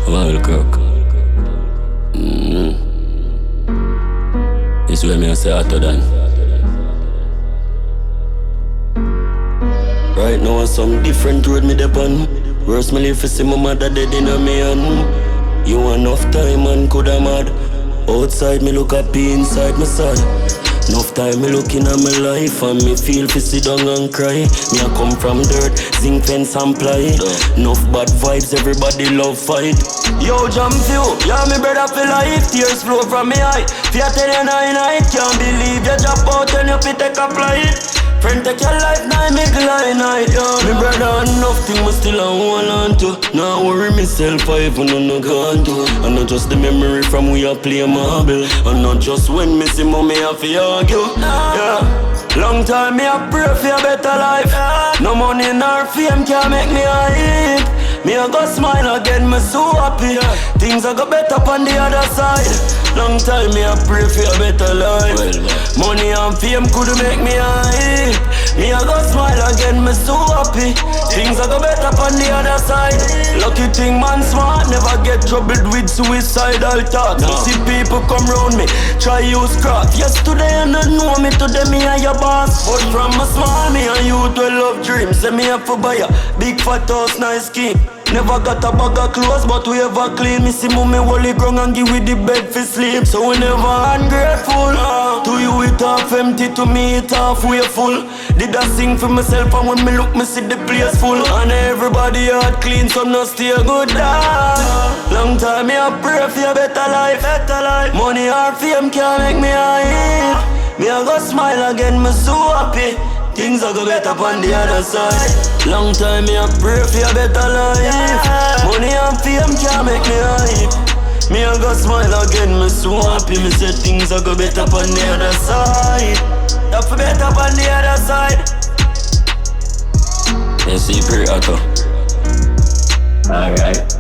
Wild cock. This way me I say hotter than. Right now some different road me depend. Worse me live for see my mother dead in a me hand. You enough time and coulda mad. Outside me look happy, inside me sad. Enough time me looking at my life and me feel fi sit down and cry. Me a come from dirt, zinc fence and ply. Enough bad vibes, everybody love fight. Yo jam few, yeah me brother feel life. Tears flow from me eye. Fear tell you night, can't believe you drop out and you fi take a flight. Friend take your life, now make line night, yo. Me brother enough thing me still a hold on to. Now worry myself, I even no gone to. And not just the memory from we a play marble. And not just when me see mommy I fi argue, yeah. Long time me a pray for a better life. No money nor fame can make me a hit. Me a go smile again, me so happy. Things a go better on the other side. Long time me a pray for a better life. Money and fame could make me a hit. Me a go smile again, me so happy. Things a go better on the other side. Lucky thing man smart, never get troubled with suicidal thoughts. No. See people come round me, try use craft. Yesterday you don't know me, today me a your boss. But from a small me and youth will love dreams. Say me have to buy a big fat house, nice scheme. Never got a bag of clothes, but we ever clean. Me see mommy holy ground and give with the bed for sleep. So we never ungrateful. To you it half empty, to me it halfway full. Did I sing for myself and when me look me see the place full. And everybody heart clean, some not stay good dog. Long time me a pray for a better life. Money or fame can't make me a hit. Me a go smile again, me so happy. Things are go better on the other side. Long time me a pray for a better life. Money and fame can't make me hype. Me a go smile again, me so happy. Me say things are go better on the other side. That for better on the other side. Yes, you pray, Otto. Alright.